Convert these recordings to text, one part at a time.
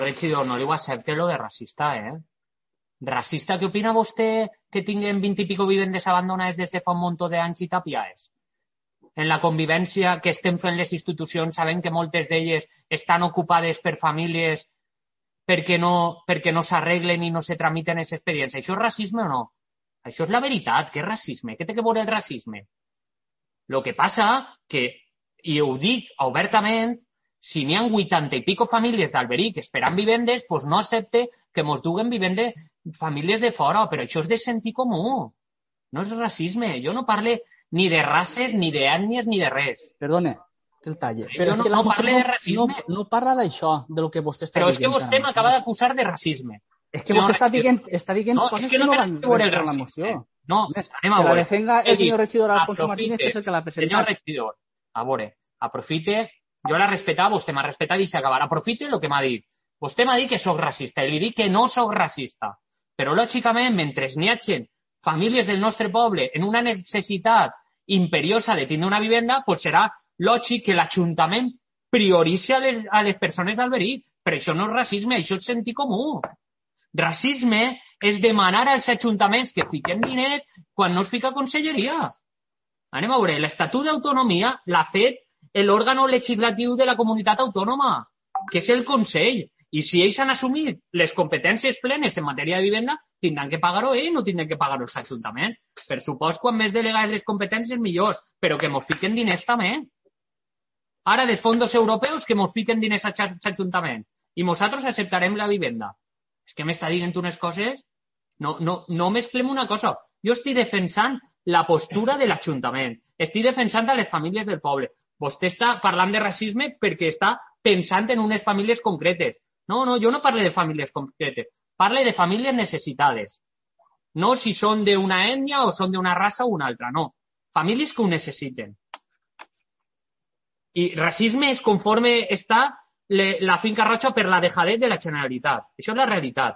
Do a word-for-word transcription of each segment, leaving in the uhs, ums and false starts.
Regidor, no li ho accepte lo de racista, eh? Racista, què opina vostè que tinguem vint i pico vivendes abandonades des de fa un munt d'anys i tapiades? En la convivència que estem fent les institucions, sabem que moltes d'elles estan ocupades per famílies perquè no, perquè no s'arreglen i no se tramiten els expedients. Això és racisme o no? Això és la veritat. Què és racisme? Què té que veure el racisme? El que passa que, i ho dic obertament, si n'hi ha vuitanta i pico famílies d'Alberic esperant vivendes, doncs no accepte que mos duguen vivendes famílies de fora, però això és de sentit comú. No és racisme. Jo no parle ni de races, ni d'ètnies, ni de res. Perdone, que el talle. Però no, no parle de racisme. No, no parla d'això, de lo que vostè està però dient. Però és que vostè m'acaba d'acusar de racisme. És que vostè està dient, està dient no, coses que no, que no van a veure la moció. No, anem a veure. Que la defenga el senyor regidor Alfonso Martínez, que és el que l'ha presentat. Senyor regidor, a veure, aprofite, jo l'he respectat, vostè m'ha respectat i s'acabarà. Aprofite el que m'ha dit. Vostè m'ha dit que sóc racista i li dic que no sóc racista. Però, lògicament, mentre n'hi hagi famílies del nostre poble en una necessitat imperiosa de tindre una vivenda, doncs serà lògic que l'Ajuntament prioritzi a les, a les persones d'Alberic. Però això no és racisme, això és sentit comú. Racisme és demanar als ajuntaments que fiquen diners quan no es fica conselleria. Anem a veure, l'Estatut d'Autonomia l'ha fet l'òrgan legislatiu de la comunitat autònoma, que és el Consell. I si ells han assumit les competències plenes en matèria de vivenda, tindran que pagar-ho ells, no tindran que pagar-ho els ajuntaments. Per supost, quan més delegades les competències, millor, però que mos fiquen diners també. Ara, de fons europeus, que mos fiquen diners als ajuntaments. I nosaltres acceptarem la vivenda. És que m'està dient unes coses... No, no, no mesclem una cosa. Jo estic defensant la postura de l'Ajuntament. Estic defensant a les famílies del poble. Vostè està parlant de racisme perquè està pensant en unes famílies concretes. No, no, jo no parlo de famílies concretes. Parlo de famílies necessitades. No si són d'una ètnia o són d'una raça o una altra, no. Famílies que ho necessiten. I racisme és conforme està la finca roja per la dejadet de la Generalitat. Això és la realitat.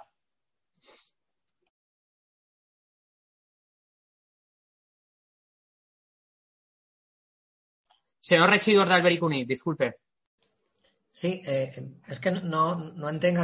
Senyor regidor d'Alberic Unit, disculpe. Sí, eh, és que no, no entenc